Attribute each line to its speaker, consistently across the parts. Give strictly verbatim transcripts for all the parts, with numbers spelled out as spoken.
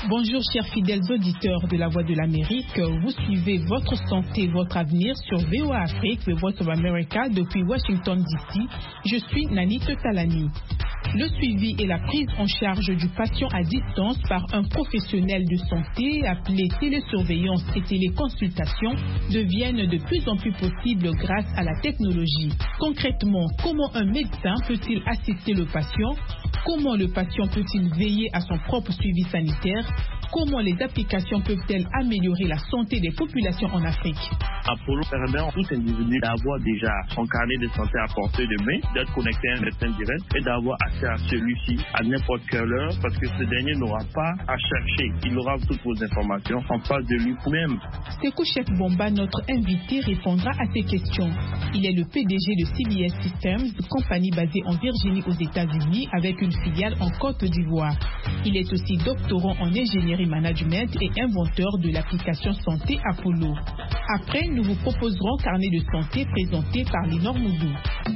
Speaker 1: Bonjour chers fidèles auditeurs de la Voix de l'Amérique, vous suivez Votre Santé, Votre Avenir sur V O A Afrique, The Voice of America depuis Washington D C. Je suis Nanit Talani. Le suivi et la prise en charge du patient à distance par un professionnel de santé appelé télésurveillance et téléconsultation deviennent de plus en plus possibles grâce à la technologie. Concrètement, comment un médecin peut-il assister le patient? Comment le patient peut-il veiller à son propre suivi sanitaire? Comment les applications peuvent-elles améliorer la santé des populations en Afrique?
Speaker 2: Apollo permet à tout individu d'avoir déjà son carnet de santé à portée de main, d'être connecté à un médecin direct et d'avoir accès à celui-ci à n'importe quelle heure parce que ce dernier n'aura pas à chercher. Il aura toutes vos informations en face de lui-même.
Speaker 1: Sékou Cheikh Bomba, notre invité, répondra à ces questions. Il est le P D G de C B S Systems, compagnie basée en Virginie aux États-Unis avec une filiale en Côte d'Ivoire. Il est aussi doctorant en ingénierie management et inventeur de l'application santé Apollo. Après, nous vous proposerons Carnet de santé présenté par Linor Moudou.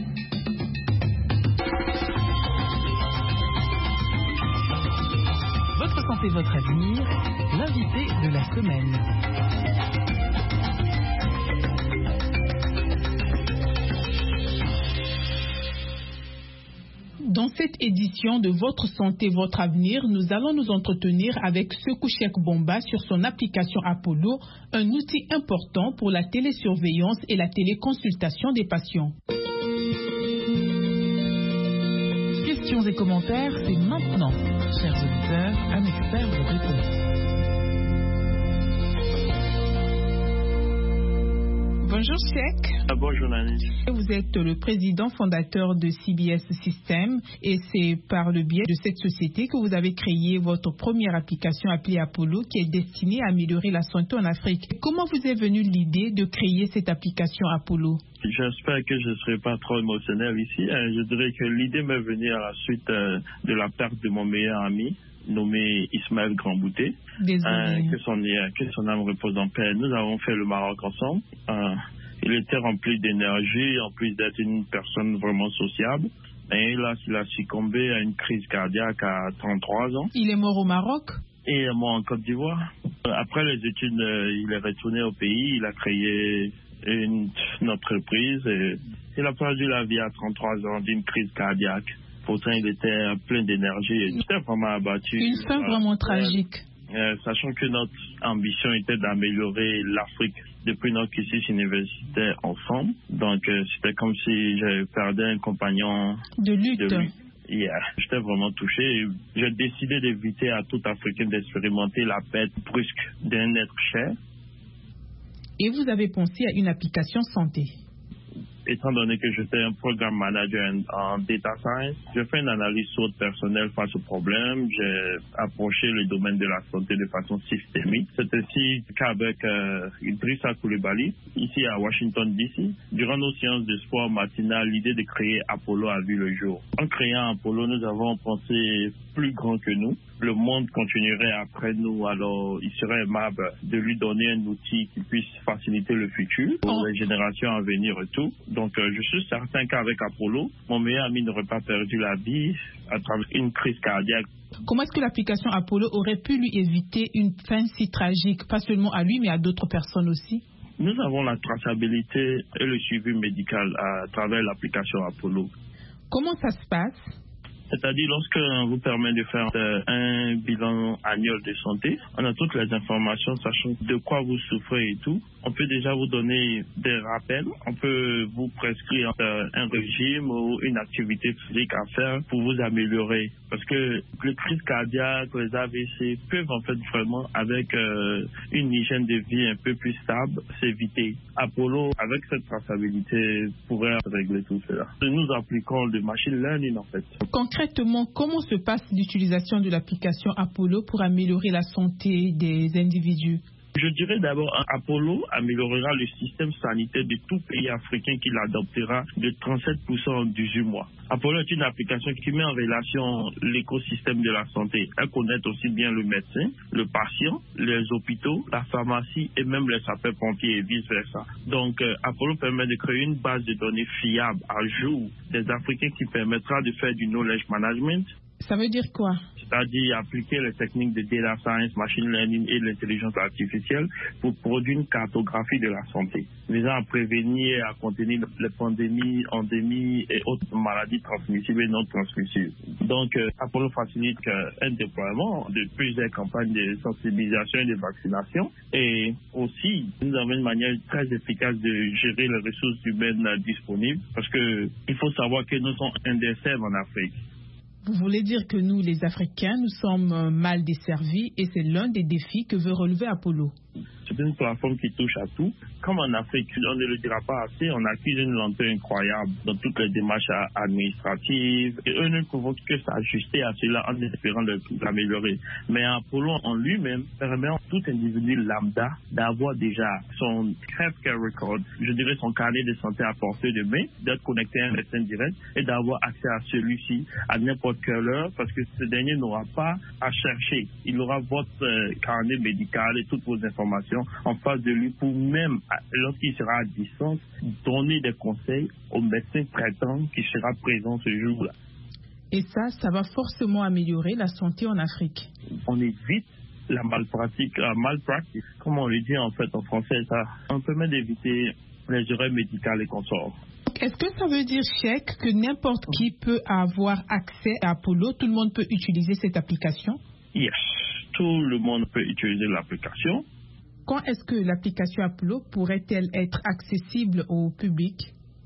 Speaker 1: Votre santé, votre avenir, l'invité de la semaine. Dans cette édition de Votre Santé, Votre Avenir, nous allons nous entretenir avec Sékou Cheikh Bomba sur son application Apollo, un outil important pour la télésurveillance et la téléconsultation des patients. Questions et commentaires, c'est maintenant. Chers auditeurs, un expert vous répond. Bonjour Cheikh.
Speaker 2: Ah, bonjour Nanit.
Speaker 1: Vous êtes le président fondateur de C B S Systems et c'est par le biais de cette société que vous avez créé votre première application appelée Apollo qui est destinée à améliorer la santé en Afrique. Comment vous est venue l'idée de créer cette application Apollo?
Speaker 2: J'espère que je ne serai pas trop émotionnel ici. Je dirais que l'idée m'est venue à la suite de la perte de mon meilleur ami, nommé Ismaël Grandbouté, euh, que, son, que son âme repose en paix. Nous avons fait le Maroc ensemble. Euh, il était rempli d'énergie, en plus d'être une personne vraiment sociable. Et là, il a succombé à une crise cardiaque à trente-trois ans.
Speaker 1: Il est mort au Maroc?
Speaker 2: Et il est mort en Côte d'Ivoire. Après les études, il est retourné au pays. Il a créé une, une entreprise. Et il a perdu la vie à trente-trois ans d'une crise cardiaque. Pourtant, il était plein d'énergie et j'étais vraiment abattu.
Speaker 1: Une fin euh, vraiment tragique.
Speaker 2: Euh, sachant que notre ambition était d'améliorer l'Afrique depuis notre cursus universitaire ensemble. Donc, euh, c'était comme si j'avais perdu un compagnon
Speaker 1: de lutte. De lutte.
Speaker 2: Yeah. J'étais vraiment touché. J'ai décidé d'éviter à tout Africain d'expérimenter la perte brusque d'un être cher.
Speaker 1: Et vous avez pensé à une application santé?
Speaker 2: Étant donné que j'étais un programme manager en data science, j'ai fait une analyse SWOT personnelle face au problème. J'ai approché le domaine de la santé de façon systémique. C'est ainsi qu'avec euh, Idrissa Coulibaly, ici à Washington D C, durant nos séances de sport matinales, l'idée de créer Apollo a vu le jour. En créant Apollo, nous avons pensé plus grand que nous. Le monde continuerait après nous, alors il serait aimable de lui donner un outil qui puisse faciliter le futur pour les générations à venir et tout. Donc euh, je suis certain qu'avec Apollo, mon meilleur ami n'aurait pas perdu la vie à travers une crise cardiaque.
Speaker 1: Comment est-ce que l'application Apollo aurait pu lui éviter une fin si tragique, pas seulement à lui mais à d'autres personnes aussi?
Speaker 2: Nous avons la traçabilité et le suivi médical à travers l'application Apollo.
Speaker 1: Comment ça se passe?
Speaker 2: C'est-à-dire, lorsqu'on vous permet de faire euh, un bilan annuel de santé, on a toutes les informations, sachant de quoi vous souffrez et tout. On peut déjà vous donner des rappels. On peut vous prescrire euh, un régime ou une activité physique à faire pour vous améliorer. Parce que les crises cardiaques, les A V C peuvent en fait vraiment, avec euh, une hygiène de vie un peu plus stable, s'éviter. Apollo, avec cette traçabilité, pourrait régler tout cela. Nous appliquons le machine learning en fait.
Speaker 1: Concrètement, comment se passe l'utilisation de l'application Apollo pour améliorer la santé des individus?
Speaker 2: Je dirais d'abord, Apollo améliorera le système sanitaire de tout pays africain qui l'adoptera de trente-sept pour cent en dix-huit mois. Apollo est une application qui met en relation l'écosystème de la santé. Elle connecte aussi bien le médecin, le patient, les hôpitaux, la pharmacie et même les sapeurs-pompiers et vice-versa. Donc, euh, Apollo permet de créer une base de données fiable à jour des Africains qui permettra de faire du knowledge management.
Speaker 1: Ça veut dire quoi?
Speaker 2: C'est-à-dire appliquer les techniques de data science, machine learning et l'intelligence artificielle pour produire une cartographie de la santé, visant à prévenir et à contenir les pandémies, endémies et autres maladies transmissibles et non transmissibles. Donc, euh, Apollo facilite euh, un déploiement de plusieurs campagnes de sensibilisation et de vaccination. Et aussi, nous avons une manière très efficace de gérer les ressources humaines euh, disponibles, parce que il faut savoir que nous sommes indécents en Afrique.
Speaker 1: Vous voulez dire que nous, les Africains, nous sommes mal desservis et c'est l'un des défis que veut relever Apollo.
Speaker 2: C'est une plateforme qui touche à tout. Comme en Afrique, on ne le dira pas assez, on accuse une lenteur incroyable dans toutes les démarches administratives. Et eux ne pouvons que s'ajuster à cela en espérant l'améliorer. Mais Apollo en lui-même permet à tout individu lambda d'avoir déjà son healthcare record, je dirais son carnet de santé à portée de main, d'être connecté à un médecin direct et d'avoir accès à celui-ci à n'importe quelle heure, parce que ce dernier n'aura pas à chercher. Il aura votre euh, carnet médical et toutes vos informations en face de lui pour même, lorsqu'il sera à distance, donner des conseils au médecin traitant qui sera présent ce jour-là.
Speaker 1: Et ça, ça va forcément améliorer la santé en Afrique.
Speaker 2: On évite la malpratique, la malpractice, comme on le dit en fait en français, ça, on permet d'éviter les erreurs médicales et consorts.
Speaker 1: Est-ce que ça veut dire, Cheikh, que n'importe qui peut avoir accès à Apollo? Tout le monde peut utiliser cette application?
Speaker 2: Yes, tout le monde peut utiliser l'application.
Speaker 1: Quand est-ce que l'application Apollo pourrait-elle être accessible au public?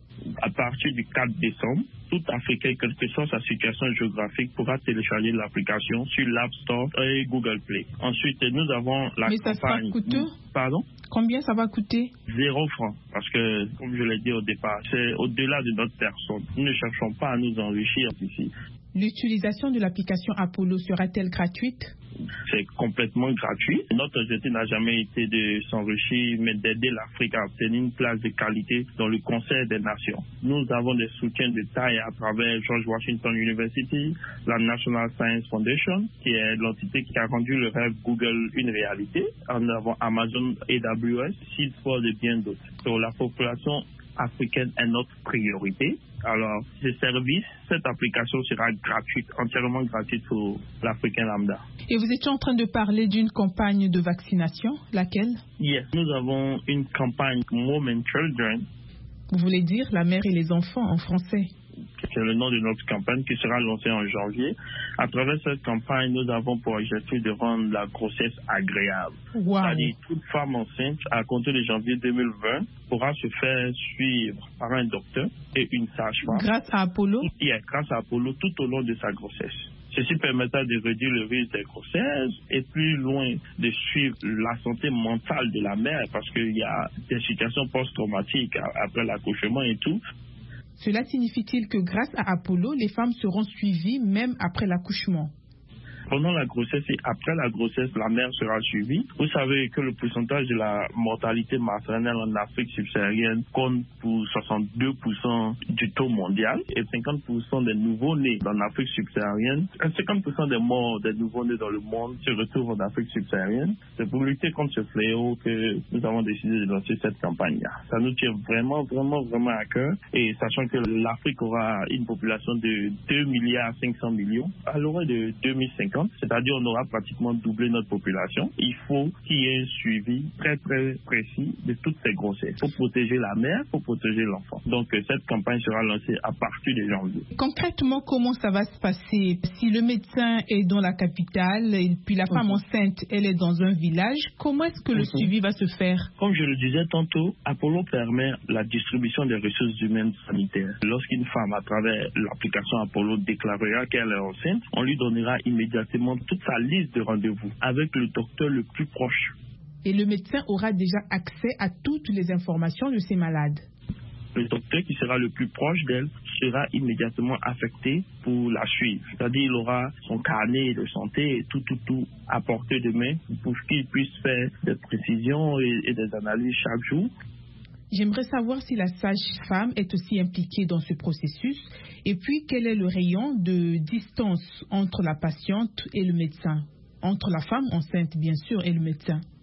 Speaker 2: À partir du quatre décembre, tout Africain, quelle que soit sa situation géographique, pourra télécharger l'application sur l'App Store et Google Play. Ensuite, nous avons la
Speaker 1: Mais
Speaker 2: campagne...
Speaker 1: ça sera coûteux?
Speaker 2: Pardon?
Speaker 1: Combien ça va coûter?
Speaker 2: Zéro franc. Parce que, comme je l'ai dit au départ, c'est au-delà de notre personne. Nous ne cherchons pas à nous enrichir ici.
Speaker 1: L'utilisation de l'application Apollo sera-t-elle gratuite?
Speaker 2: C'est complètement gratuit. Notre objectif n'a jamais été de s'enrichir, mais d'aider l'Afrique à obtenir une place de qualité dans le concert des nations. Nous avons des soutiens de taille à travers George Washington University, la National Science Foundation, qui est l'entité qui a rendu le rêve Google une réalité. En avant Amazon A W S, Salesforce et bien d'autres. Pour la population africaine est notre priorité. Alors, ce service, cette application sera gratuite, entièrement gratuite pour l'Africain lambda.
Speaker 1: Et vous étiez en train de parler d'une campagne de vaccination, laquelle?
Speaker 2: Yes, nous avons une campagne Mom and Children.
Speaker 1: Vous voulez dire la mère et les enfants en français?
Speaker 2: C'est le nom de notre campagne qui sera lancée en janvier. À travers cette campagne, nous avons pour objectif de rendre la grossesse agréable.
Speaker 1: Wow.
Speaker 2: C'est-à-dire, toute femme enceinte, à compter de janvier deux mille vingt, pourra se faire suivre par un docteur et une sage-femme.
Speaker 1: Grâce à Apollo?
Speaker 2: Yeah, grâce à Apollo tout au long de sa grossesse. Ceci permettra de réduire le risque des grossesses et plus loin de suivre la santé mentale de la mère, parce qu'il y a des situations post-traumatiques après l'accouchement et tout.
Speaker 1: Cela signifie-t-il que grâce à Apollo, les femmes seront suivies même après l'accouchement?
Speaker 2: Pendant la grossesse et après la grossesse, la mère sera suivie. Vous savez que le pourcentage de la mortalité maternelle en Afrique subsaharienne compte pour soixante-deux pour cent du taux mondial et cinquante pour cent des nouveaux-nés en Afrique subsaharienne. cinquante pour cent des morts des nouveaux-nés dans le monde se retrouvent en Afrique subsaharienne. C'est pour lutter contre ce fléau que nous avons décidé de lancer cette campagne-là. Ça nous tient vraiment, vraiment, vraiment à cœur. Et sachant que l'Afrique aura une population de deux milliards cinq cents millions à l'horizon de deux mille cinquante, c'est-à-dire on aura pratiquement doublé notre population. Il faut qu'il y ait un suivi très très précis de toutes ces grossesses pour protéger la mère, pour protéger l'enfant. Donc cette campagne sera lancée à partir de janvier.
Speaker 1: Concrètement, comment ça va se passer? Si le médecin est dans la capitale et puis la femme mm-hmm. enceinte, elle est dans un village, comment est-ce que le mm-hmm. suivi va se faire?
Speaker 2: Comme je le disais tantôt, Apollo permet la distribution des ressources humaines sanitaires. Lorsqu'une femme, à travers l'application Apollo, déclarera qu'elle est enceinte, on lui donnera immédiatement toute sa liste de rendez-vous avec le docteur le plus proche.
Speaker 1: Et le médecin aura déjà accès à toutes les informations de ces malades.
Speaker 2: Le docteur qui sera le plus proche d'elle sera immédiatement affecté pour la suivre. C'est-à-dire il aura son carnet de santé et tout, tout, tout à portée de main pour qu'il puisse faire des précisions et, et des analyses chaque jour.
Speaker 1: J'aimerais savoir si la sage-femme est aussi impliquée dans ce processus et puis quel est le rayon de distance entre la patiente et le médecin, entre la femme enceinte bien sûr et le médecin.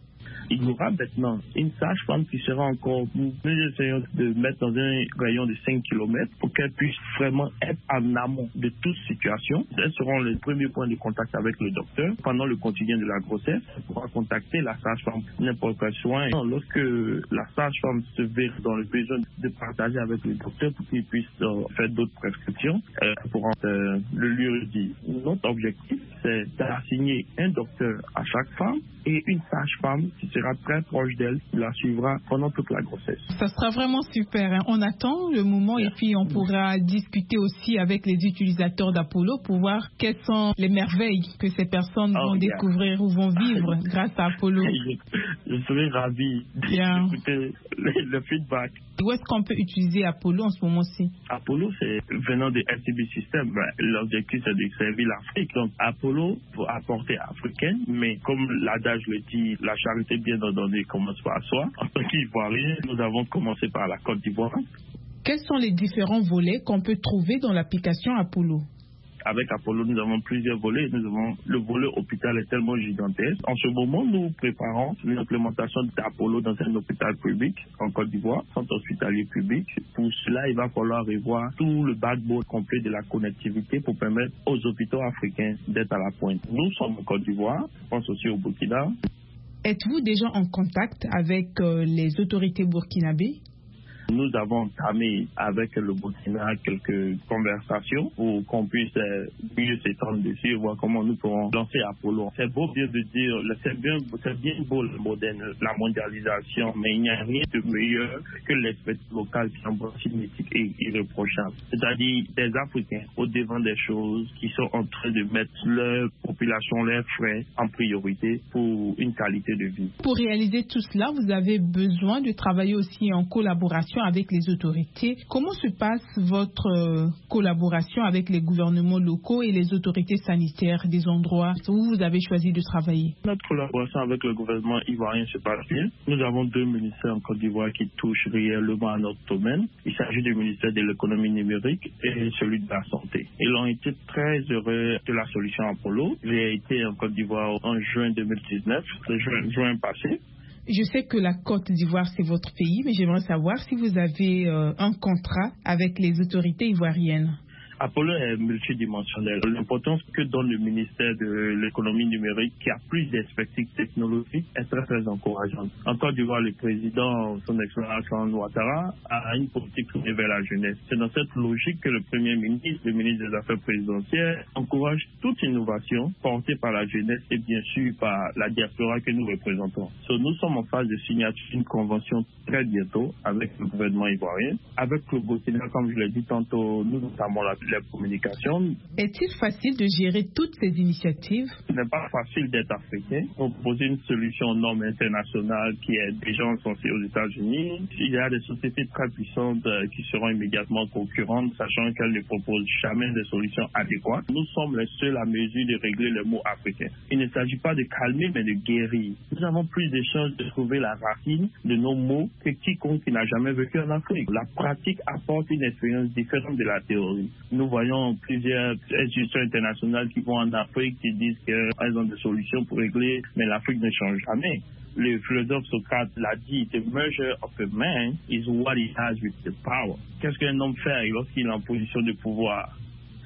Speaker 2: Il y aura maintenant une sage-femme qui sera encore, nous essayons de mettre dans un rayon de cinq kilomètres pour qu'elle puisse vraiment être en amont de toute situation. Elles seront les premiers points de contact avec le docteur pendant le quotidien de la grossesse. Elle pourra contacter la sage-femme n'importe quel soin. Lorsque la sage-femme se verra dans le besoin de partager avec le docteur pour qu'il puisse euh, faire d'autres prescriptions, elle pourra euh, le lui redire. Notre objectif, c'est d'assigner un docteur à chaque femme et une sage-femme qui sera très proche d'elle, qui la suivra pendant toute la grossesse.
Speaker 1: Ça sera vraiment super. Hein. On attend le moment et puis on pourra discuter aussi avec les utilisateurs d'Apollo pour voir quelles sont les merveilles que ces personnes
Speaker 2: oh,
Speaker 1: vont yeah. découvrir ou vont vivre grâce à Apollo.
Speaker 2: Je, je serai ravi d'écouter le, le feedback.
Speaker 1: Où est-ce qu'on peut utiliser Apollo en ce moment-ci?
Speaker 2: Apollo, c'est venant de S T B System. Ben, l'objectif, c'est de servir l'Afrique. Donc, Apollo, pour apporter africaine, mais comme l'adage le dit, la charité bien ordonnée commence par soi. En tant qu'Ivoirien, nous avons commencé par la Côte d'Ivoire.
Speaker 1: Quels sont les différents volets qu'on peut trouver dans l'application Apollo?
Speaker 2: Avec Apollo, nous avons plusieurs volets. Nous avons le volet hôpital est tellement gigantesque. En ce moment, nous préparons l'implémentation d'Apollo dans un hôpital public en Côte d'Ivoire, centre hospitalier public. Pour cela, il va falloir revoir tout le backbone complet de la connectivité pour permettre aux hôpitaux africains d'être à la pointe. Nous sommes en Côte d'Ivoire, je pense aussi au Burkina.
Speaker 1: Êtes-vous déjà en contact avec euh, les autorités burkinabées?
Speaker 2: Nous avons entamé avec le Burkina quelques conversations pour qu'on puisse euh, mieux s'étendre dessus et voir comment nous pourrons lancer Apollo. C'est beau bien de dire, c'est bien, c'est bien beau le moderne, la mondialisation, mais il n'y a rien de meilleur que l'expertise locale qui est mythique et irréprochable. C'est-à-dire des Africains au devant des choses qui sont en train de mettre leur population, leurs frais en priorité pour une qualité de vie.
Speaker 1: Pour réaliser tout cela, vous avez besoin de travailler aussi en collaboration avec les autorités. Comment se passe votre euh, collaboration avec les gouvernements locaux et les autorités sanitaires des endroits où vous avez choisi de travailler?
Speaker 2: Notre collaboration avec le gouvernement ivoirien se passe bien. Nous avons deux ministères en Côte d'Ivoire qui touchent réellement à notre domaine. Il s'agit du ministère de l'économie numérique et celui de la santé. Ils ont été très heureux de la solution Apollo. J'ai été en Côte d'Ivoire en juin deux mille dix-neuf, le juin, juin passé.
Speaker 1: Je sais que la Côte d'Ivoire, c'est votre pays, mais j'aimerais savoir si vous avez euh, un contrat avec les autorités ivoiriennes.
Speaker 2: Apollo est multidimensionnel. L'importance que donne le ministère de l'économie numérique, qui a plus d'expertise technologique, est très très encourageante. En Côte d'Ivoire, le président, son excellence Alassane Ouattara, a une politique tournée vers la jeunesse. C'est dans cette logique que le Premier ministre, le ministre des Affaires présidentielles, encourage toute innovation portée par la jeunesse et bien sûr par la diaspora que nous représentons. So, nous sommes en phase de signature d'une convention très bientôt avec le gouvernement ivoirien. Avec le Burkina, comme je l'ai dit tantôt, nous notamment la la communication.
Speaker 1: Est-il facile de gérer toutes ces initiatives?
Speaker 2: Ce n'est pas facile d'être africain. Proposer une solution aux normes internationales qui est déjà censée aux États-Unis. Il y a des sociétés très puissantes euh, qui seront immédiatement concurrentes, sachant qu'elles ne proposent jamais des solutions adéquates. Nous sommes les seuls à mesure de régler les mots africains. Il ne s'agit pas de calmer, mais de guérir. Nous avons plus de chances de trouver la racine de nos mots que quiconque qui n'a jamais vécu en Afrique. La pratique apporte une expérience différente de la théorie. Nous voyons plusieurs institutions internationales qui vont en Afrique, qui disent qu'elles ont des solutions pour régler, mais l'Afrique ne change jamais. Le philosophe Socrate l'a dit, the measure of a man is what he has with the power. Qu'est-ce qu'un homme fait lorsqu'il est en position de pouvoir?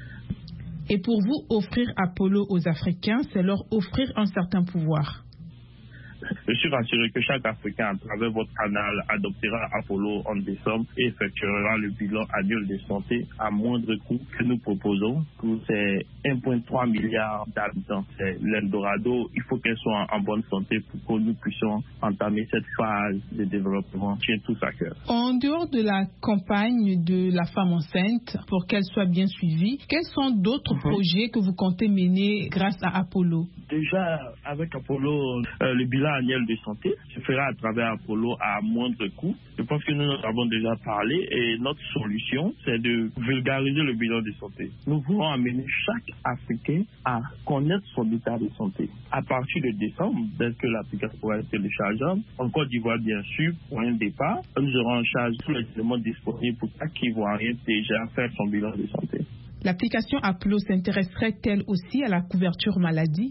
Speaker 1: Et pour vous, offrir Apollo aux Africains, c'est leur offrir un certain pouvoir.
Speaker 2: Je suis rassuré que chaque Africain, à travers votre canal, adoptera Apollo en décembre et effectuera le bilan annuel de santé à moindre coût que nous proposons pour ces un virgule trois milliard d'habitants. C'est l'Eldorado. Il faut qu'elle soit en bonne santé pour que nous puissions entamer cette phase de développement. Tient tous à cœur.
Speaker 1: En dehors de la campagne de la femme enceinte, pour qu'elle soit bien suivie, quels sont d'autres mm-hmm. projets que vous comptez mener grâce à Apollo?
Speaker 2: Déjà, avec Apollo, euh, le bilan annuel de santé se fera à travers Apollo à moindre coût. Je pense que nous en avons déjà parlé et notre solution, c'est de vulgariser le bilan de santé. Nous voulons amener chaque Africain à connaître son état de santé. À partir de décembre, dès que l'application pourra être téléchargeable, en Côte d'Ivoire, bien sûr, pour un départ, nous aurons en charge tous les éléments disponibles pour chaque Ivoirien déjà faire son bilan de santé.
Speaker 1: L'application Apollo s'intéresserait-elle aussi à la couverture maladie?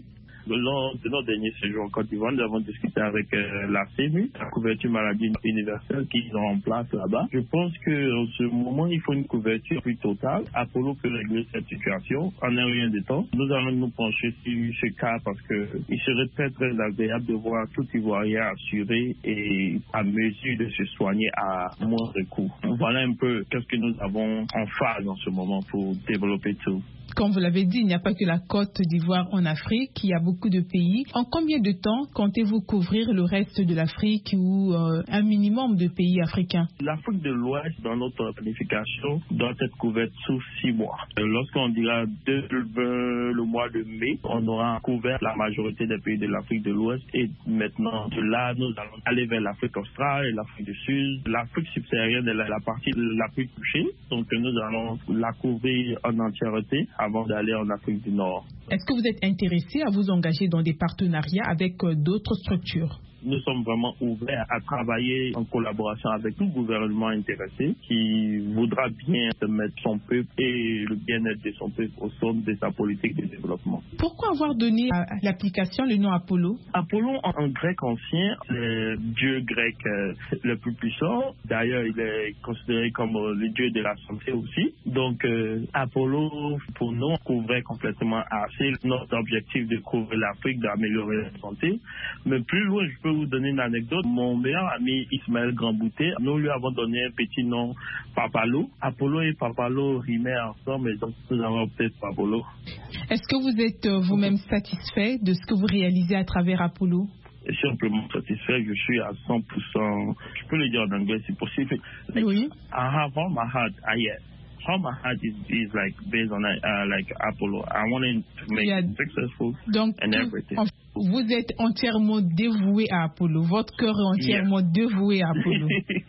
Speaker 2: Lors de notre dernier séjour en Côte d'Ivoire, nous avons discuté avec euh, la C M U, la couverture maladie universelle qu'ils ont en place là-bas. Je pense qu'en ce moment, il faut une couverture plus totale. Apollo peut régler cette situation en un rien de temps. Nous allons nous pencher sur ce cas parce qu'il serait très très agréable de voir tout Ivoirien assuré et à mesure de se soigner à moindre coût. Voilà un peu qu'est-ce que nous avons en phase en ce moment pour développer tout.
Speaker 1: Comme vous l'avez dit, il n'y a pas que la Côte d'Ivoire en Afrique, il y a beaucoup de pays. En combien de temps comptez-vous couvrir le reste de l'Afrique ou euh, un minimum de pays africains?
Speaker 2: L'Afrique de l'Ouest, dans notre planification, doit être couverte sous six mois. Lorsqu'on dira de, le, le mois de mai, on aura couvert la majorité des pays de l'Afrique de l'Ouest et maintenant, de là, nous allons aller vers l'Afrique australe et l'Afrique du Sud. L'Afrique subsaharienne est la, la partie la plus touchée, donc nous allons la couvrir en entièreté avant d'aller en Afrique du Nord.
Speaker 1: Est-ce que vous êtes intéressé à vous engager dans des partenariats avec euh, d'autres structures?
Speaker 2: Nous sommes vraiment ouverts à travailler en collaboration avec tout gouvernement intéressé qui voudra bien mettre son peuple et le bien-être de son peuple au centre de sa politique de développement.
Speaker 1: Pourquoi avoir donné à l'application le nom Apollo?
Speaker 2: Apollo, en grec ancien, c'est le dieu grec euh, le plus puissant. D'ailleurs, il est considéré comme euh, le dieu de la santé aussi. Donc, euh, Apollo, pour nous, couvrait complètement assez notre objectif de couvrir l'Afrique, d'améliorer la santé. Mais plus loin, je peux vous donner une anecdote. Mon meilleur ami Ismaël Grandbouté, nous lui avons donné un petit nom, Papalo. Apollo et Papalo rimaient ensemble, et donc nous avons opté pour Apollo.
Speaker 1: Est-ce que vous êtes euh, vous-même satisfait de ce que vous réalisez à travers Apollo?
Speaker 2: Je suis amplement satisfait, je suis à cent pour cent, je peux le dire en anglais si possible. Like,
Speaker 1: oui.
Speaker 2: I have all my heart, I yes. All my heart is, is like based on uh, like Apollo. I wanted to make
Speaker 1: yeah.
Speaker 2: it successful
Speaker 1: Donc,
Speaker 2: and everything.
Speaker 1: En, vous êtes entièrement dévoué à Apollo. Votre cœur est entièrement yes. dévoué à Apollo.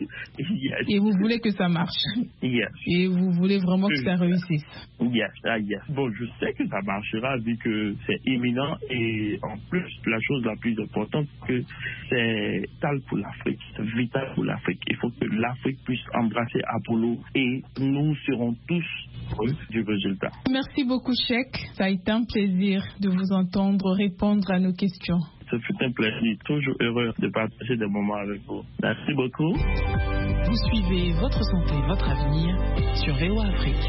Speaker 2: Yes.
Speaker 1: Et vous voulez que ça marche.
Speaker 2: Yes.
Speaker 1: Et vous voulez vraiment que ça réussisse.
Speaker 2: Yes, ah, yes. Bon, je sais que ça marchera vu que c'est imminent et en plus, la chose la plus importante, que c'est vital pour l'Afrique. C'est vital pour l'Afrique. Il faut que l'Afrique puisse embrasser Apollo et nous serons tous heureux du résultat.
Speaker 1: Merci beaucoup, Cheikh. Ça a été un plaisir de vous entendre répondre à nos questions.
Speaker 2: Ce fut un plaisir, toujours heureux de partager des moments avec vous. Merci beaucoup.
Speaker 3: Vous suivez Votre Santé, Votre Avenir sur V O A Afrique.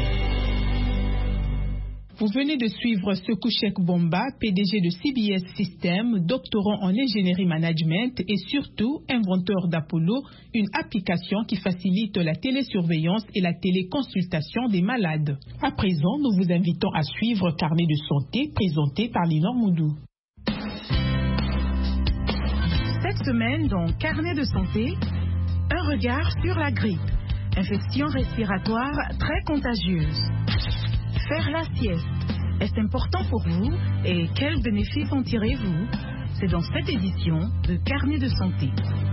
Speaker 1: Vous venez de suivre Sekou Cheikh Bomba, P D G de C B S Systems, doctorant en ingénierie management et surtout inventeur d'Apollo, une application qui facilite la télésurveillance et la téléconsultation des malades. À présent, nous vous invitons à suivre Carnet de santé présenté par Linor Moudou.
Speaker 4: Cette semaine, dans Carnet de santé, un regard sur la grippe, infection respiratoire très contagieuse. Faire la sieste, est-ce important pour vous et quels bénéfices en tirez-vous? C'est dans cette édition de Carnet de santé.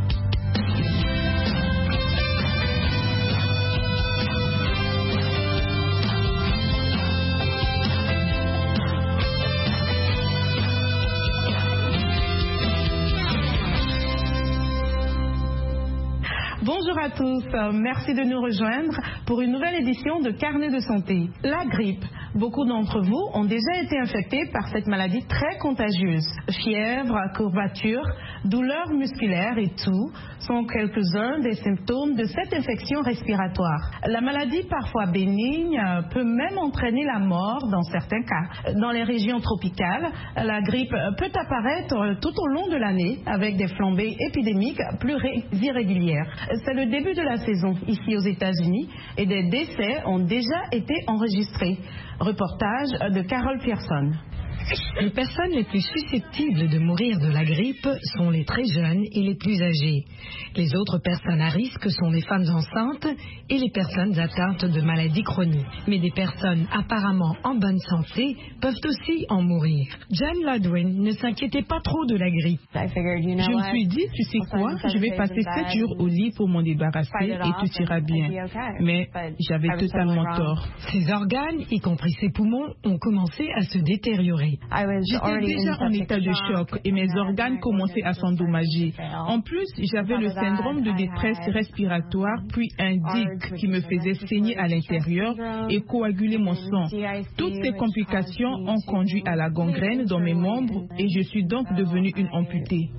Speaker 4: Bonjour à tous, merci de nous rejoindre pour une nouvelle édition de Carnet de santé. La grippe. Beaucoup d'entre vous ont déjà été infectés par cette maladie très contagieuse. Fièvre, courbature, douleurs musculaires et tout sont quelques-uns des symptômes de cette infection respiratoire. La maladie, parfois bénigne, peut même entraîner la mort dans certains cas. Dans les régions tropicales, la grippe peut apparaître tout au long de l'année avec des flambées épidémiques plus irrégulières. C'est le début de la saison ici aux États-Unis et des décès ont déjà été enregistrés. Reportage de Carole Pearson.
Speaker 5: Les personnes les plus susceptibles de mourir de la grippe sont les très jeunes et les plus âgées. Les autres personnes à risque sont les femmes enceintes et les personnes atteintes de maladies chroniques. Mais des personnes apparemment en bonne santé peuvent aussi en mourir. Jen Ladwin ne s'inquiétait pas trop de la grippe.
Speaker 1: Je me suis dit, tu sais quoi, je vais passer sept jours au lit pour m'en débarrasser et tout ira bien. Mais j'avais totalement tort.
Speaker 5: Ses organes, y compris ses poumons, ont commencé à se détériorer.
Speaker 1: J'étais déjà en état de choc et mes organes commençaient à s'endommager. En plus, j'avais le syndrome de détresse respiratoire, puis un D I C qui me faisait saigner à l'intérieur et coaguler mon sang. Toutes ces complications ont conduit à la gangrène dans mes membres et je suis donc devenue une amputée.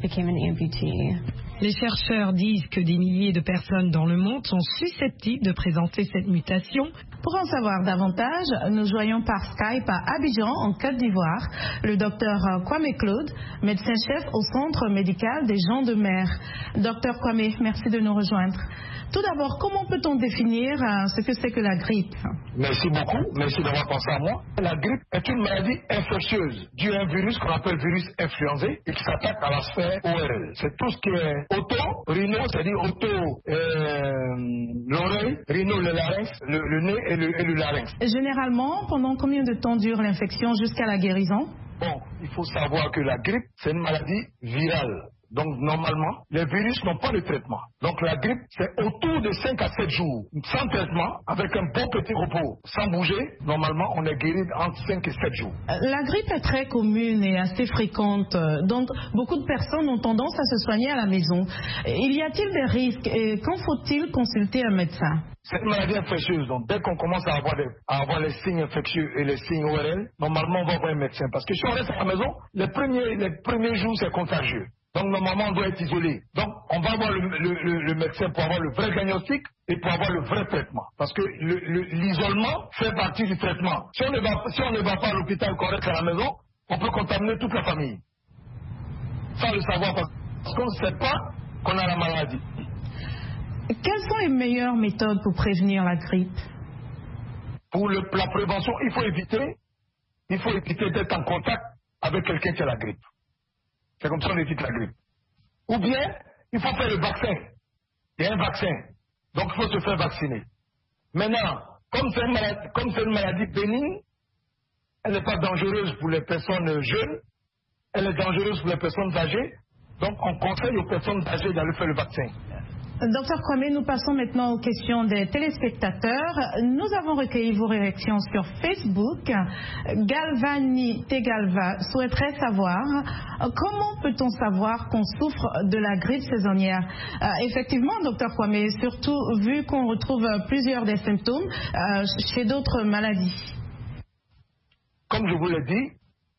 Speaker 5: Les chercheurs disent que des milliers de personnes dans le monde sont susceptibles de présenter cette mutation.
Speaker 4: Pour en savoir davantage, nous joignons par Skype à Abidjan, en Côte d'Ivoire, le docteur Kwame Claude, médecin-chef au Centre médical des gens de mer. Docteur Kwame, merci de nous rejoindre. Tout d'abord, comment peut-on définir ce que c'est que la grippe?
Speaker 6: Merci beaucoup, merci d'avoir pensé à moi. La grippe est une maladie infectieuse due à un virus qu'on appelle virus influenzé et qui s'attaque à la sphère O R L. C'est tout ce qui est auto, rhino, c'est-à-dire auto, euh, l'oreille, rhino, le larynx, le, le nez et le, et le larynx.
Speaker 4: Généralement, pendant combien de temps dure l'infection jusqu'à la guérison?
Speaker 6: Bon, il faut savoir que la grippe, c'est une maladie virale. Donc, normalement, les virus n'ont pas de traitement. Donc, la grippe, c'est autour de cinq à sept jours. Sans traitement, avec un bon petit repos, sans bouger, normalement, on est guéri entre cinq et sept jours.
Speaker 4: La grippe est très commune et assez fréquente. Donc, beaucoup de personnes ont tendance à se soigner à la maison. Il y a-t-il des risques et quand faut-il consulter un médecin?
Speaker 6: C'est une maladie infectieuse, donc dès qu'on commence à avoir, des, à avoir les signes infectieux et les signes O R L, normalement, on va voir un médecin. Parce que si on reste à la maison, les premiers, les premiers jours, c'est contagieux. Donc, normalement, on doit être isolé. Donc, on va voir le, le, le, le médecin pour avoir le vrai diagnostic et pour avoir le vrai traitement. Parce que l'isolement fait partie du traitement. Si on ne va, si on ne va pas à l'hôpital correct à la maison, on peut contaminer toute la famille. Sans le savoir, parce qu'on ne sait pas qu'on a la maladie.
Speaker 4: Quelles sont les meilleures méthodes pour prévenir la grippe?
Speaker 6: Pour le, la prévention, il faut éviter, il faut éviter d'être en contact avec quelqu'un qui a la grippe. C'est comme ça qu'on évite la grippe. Ou bien, il faut faire le vaccin. Il y a un vaccin. Donc, il faut se faire vacciner. Maintenant, comme c'est une maladie, comme c'est une maladie bénigne, elle n'est pas dangereuse pour les personnes jeunes, elle est dangereuse pour les personnes âgées. Donc, on conseille aux personnes âgées d'aller faire le vaccin.
Speaker 4: Docteur Kwame, nous passons maintenant aux questions des téléspectateurs. Nous avons recueilli vos réactions sur Facebook. Galvani Tegalva souhaiterait savoir comment peut-on savoir qu'on souffre de la grippe saisonnière. Euh, effectivement, docteur Kwame, surtout vu qu'on retrouve plusieurs des symptômes euh, chez d'autres maladies.
Speaker 6: Comme je vous l'ai dit,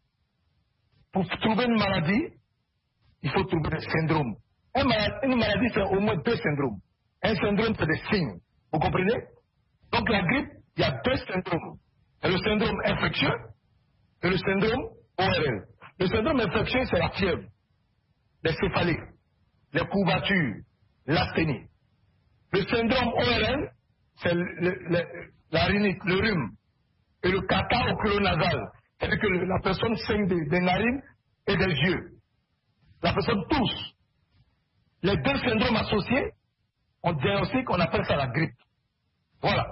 Speaker 6: pour trouver une maladie, il faut trouver des syndromes. Une maladie, une maladie, c'est au moins deux syndromes. Un syndrome, c'est des signes. Vous comprenez? Donc la grippe, il y a deux syndromes. Il y a le syndrome infectieux et le syndrome O R L. Le syndrome infectieux, c'est la fièvre, les céphalées, les courbatures, l'asthénie. Le syndrome O R L, c'est le, le, la rhinite, le rhume et le catarrhe oculonasal. C'est-à-dire que la personne saigne des, des narines et des yeux. La personne tousse. Les deux syndromes associés, on diagnostique, on appelle ça la grippe. Voilà.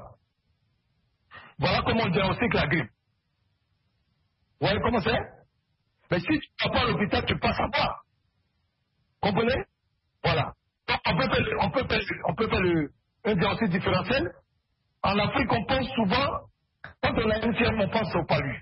Speaker 6: Voilà comment on diagnostique la grippe. Vous voyez comment c'est? Mais si tu ne vas pas à l'hôpital, tu passes à voir. Comprenez? Voilà. On peut faire, on peut faire, on peut faire le, un diagnostic différentiel. En Afrique, on pense souvent, quand on a une fièvre, on pense au palu.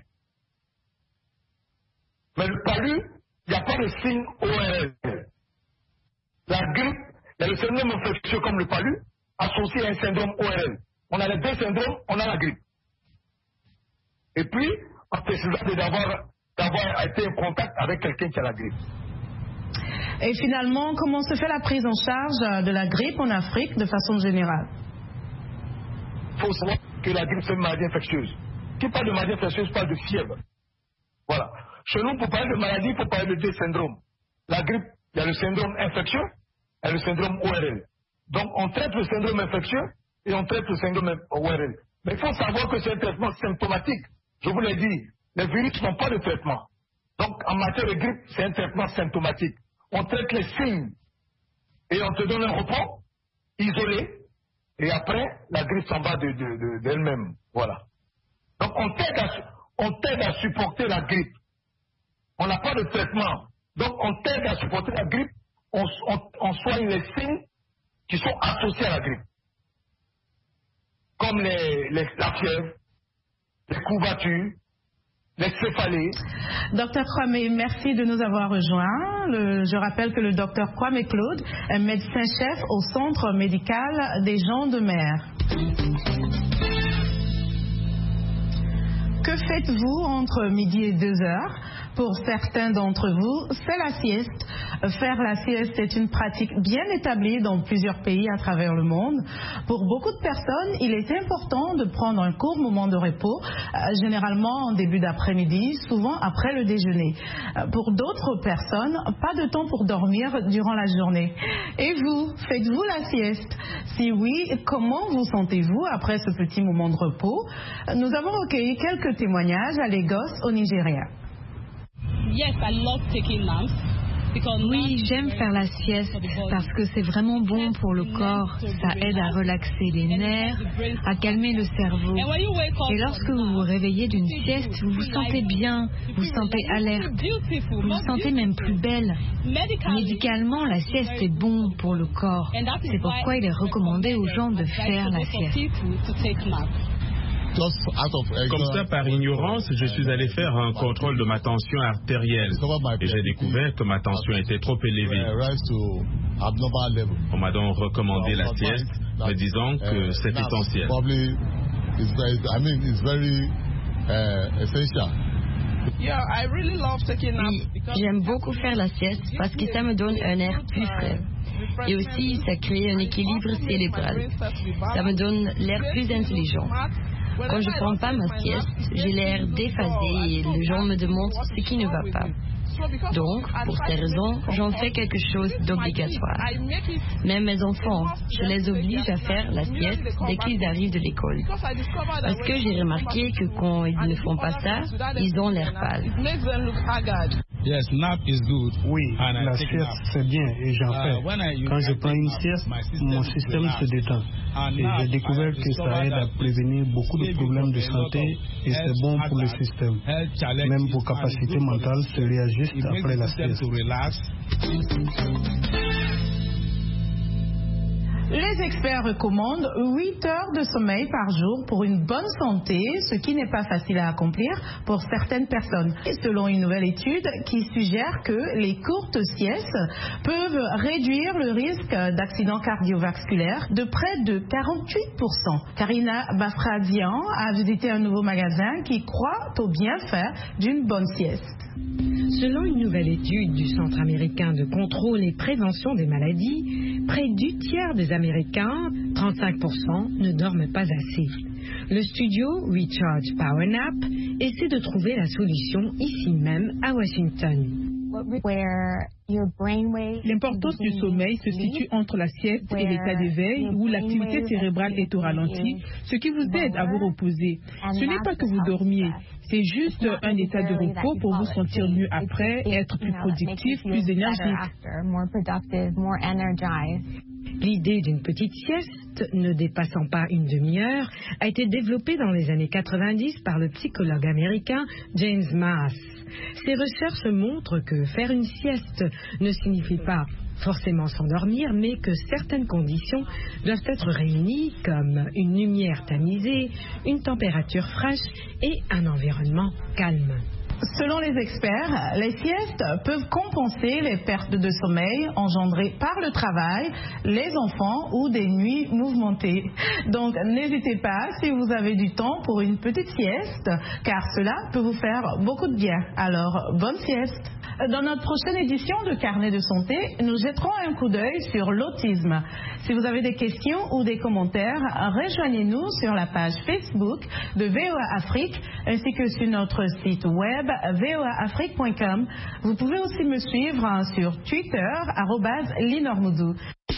Speaker 6: Mais le palu, il n'y a pas de signe O R L. La grippe, il y a le syndrome infectieux comme le palu, associé à un syndrome O R L. On a les deux syndromes, on a la grippe. Et puis, on précise d'avoir, d'avoir été en contact avec quelqu'un qui a la grippe.
Speaker 4: Et finalement, comment se fait la prise en charge de la grippe en Afrique de façon générale?
Speaker 6: Il faut savoir que la grippe, c'est une maladie infectieuse. Qui parle de maladie infectieuse parle de fièvre. Voilà. Chez nous, pour parler de maladie, il faut parler de deux syndromes. La grippe, il y a le syndrome infectieux et le syndrome O R L. Donc, on traite le syndrome infectieux et on traite le syndrome O R L. Mais il faut savoir que c'est un traitement symptomatique. Je vous l'ai dit, les virus n'ont pas de traitement. Donc, en matière de grippe, c'est un traitement symptomatique. On traite les signes et on te donne un repos isolé et après, la grippe s'en va de, de, de, d'elle-même. Voilà. Donc, on t'aide à, on t'aide à supporter la grippe. On n'a pas de traitement. Donc, on t'aide à supporter la grippe. On, on, on soigne les signes qui sont associés à la grippe. Comme les, les, la fièvre, les courbatures, les céphalées.
Speaker 4: Docteur Kwame, merci de nous avoir rejoints. Le, je rappelle que le docteur Kwame Claude est médecin-chef au Centre médical des gens de mer. Que faites-vous entre midi et deux heures? Pour certains d'entre vous, c'est la sieste. Faire la sieste est une pratique bien établie dans plusieurs pays à travers le monde. Pour beaucoup de personnes, il est important de prendre un court moment de repos, euh, généralement en début d'après-midi, souvent après le déjeuner. Euh, pour d'autres personnes, pas de temps pour dormir durant la journée. Et vous, faites-vous la sieste? Si oui, comment vous sentez-vous après ce petit moment de repos? Nous avons recueilli quelques témoignages à Lagos, au Nigeria.
Speaker 7: Yes, I love taking naps.
Speaker 8: Oui, j'aime faire la sieste parce que c'est vraiment bon pour le corps. Ça aide à relaxer les nerfs, à calmer le cerveau. Et lorsque vous vous réveillez d'une sieste, vous vous sentez bien, vous vous sentez alerte, vous vous sentez même plus belle. Médicalement, la sieste est bon pour le corps. C'est pourquoi il est recommandé aux gens de faire la sieste.
Speaker 9: Comme ça, par ignorance, je suis allé faire un contrôle de ma tension artérielle et j'ai découvert que ma tension était trop élevée. On m'a donc recommandé la sieste, me disant que c'est essentiel.
Speaker 8: Oui, j'aime beaucoup faire la sieste parce que ça me donne un air plus frais. Et aussi, ça crée un équilibre cérébral. Ça me donne l'air plus intelligent. Quand je ne prends pas ma sieste, j'ai l'air déphasé et les gens me demandent ce qui ne va pas. Donc, pour ces raisons, j'en fais quelque chose d'obligatoire. Même mes enfants, je les oblige à faire la sieste dès qu'ils arrivent de l'école. Parce que j'ai remarqué que quand ils ne font pas ça, ils ont l'air pâle.
Speaker 10: Oui, la sieste c'est bien et j'en fais. Quand je prends une sieste, mon système se détend. Et j'ai découvert que ça aide à prévenir beaucoup de problèmes de santé et c'est bon pour le système. Même vos capacités mentales se réajustent après la sieste.
Speaker 4: Les experts recommandent huit heures de sommeil par jour pour une bonne santé, ce qui n'est pas facile à accomplir pour certaines personnes. Et selon une nouvelle étude qui suggère que les courtes siestes peuvent réduire le risque d'accident cardiovasculaire de près de quarante-huit pour cent. Karina Bafradian a visité un nouveau magasin qui croit au bienfait d'une bonne sieste.
Speaker 5: Selon une nouvelle étude du Centre américain de contrôle et prévention des maladies, près du tiers des Américains, trente-cinq pour cent, ne dorment pas assez. Le studio Recharge Power Nap essaie de trouver la solution ici même à Washington.
Speaker 1: L'importance du sommeil se situe entre la sieste et l'état d'éveil où l'activité cérébrale est au ralenti, ce qui vous aide à vous reposer. Ce n'est pas que vous dormiez, c'est juste un état de repos pour vous sentir mieux après, être plus productif, plus énergique.
Speaker 5: L'idée d'une petite sieste, ne dépassant pas une demi-heure, a été développée dans les années quatre-vingt-dix par le psychologue américain James Maas. Ces recherches montrent que faire une sieste ne signifie pas forcément s'endormir, mais que certaines conditions doivent être réunies comme une lumière tamisée, une température fraîche et un environnement calme.
Speaker 4: Selon les experts, les siestes peuvent compenser les pertes de sommeil engendrées par le travail, les enfants ou des nuits mouvementées. Donc n'hésitez pas si vous avez du temps pour une petite sieste, car cela peut vous faire beaucoup de bien. Alors, bonne sieste! Dans notre prochaine édition de Carnet de santé, nous jetterons un coup d'œil sur l'autisme. Si vous avez des questions ou des commentaires, rejoignez-nous sur la page Facebook de V O A Afrique ainsi que sur notre site web v o a afrique point com. Vous pouvez aussi me suivre sur Twitter, arobase linormoudou.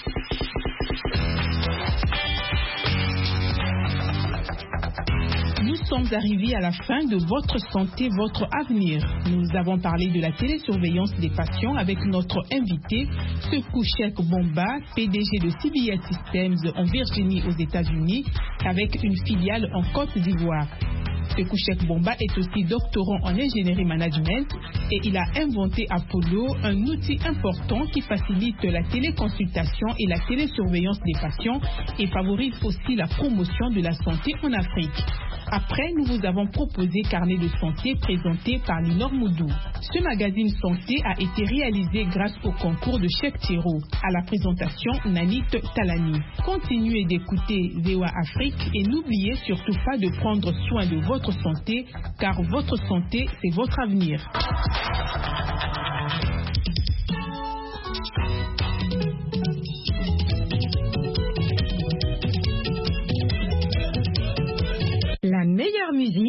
Speaker 1: Nous sommes arrivés à la fin de Votre santé, votre avenir. Nous avons parlé de la télésurveillance des patients avec notre invité, Sekou Cheikh Bomba, P D G de C B S Systems en Virginie aux États-Unis, avec une filiale en Côte d'Ivoire. Sekou Cheikh Bomba est aussi doctorant en ingénierie management et il a inventé Apollo, un outil important qui facilite la téléconsultation et la télésurveillance des patients et favorise aussi la promotion de la santé en Afrique. Après, nous vous avons proposé Carnet de santé présenté par Linor Moudou. Ce magazine santé a été réalisé grâce au concours de Cheikh Thiro. À la présentation, Nanit Talani. Continuez d'écouter V O A Afrique et n'oubliez surtout pas de prendre soin de votre santé, car votre santé, c'est votre avenir.
Speaker 5: La meilleure musique